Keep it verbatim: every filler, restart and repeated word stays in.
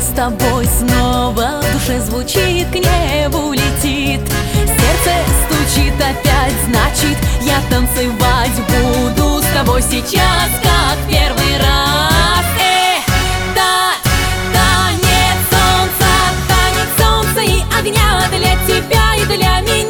с тобой снова в душе звучит, к небу летит. Сердце стучит опять, значит, я танцевать буду с тобой сейчас, как первый раз. Эх, та, танец солнца, танец солнца и огня для тебя и для меня.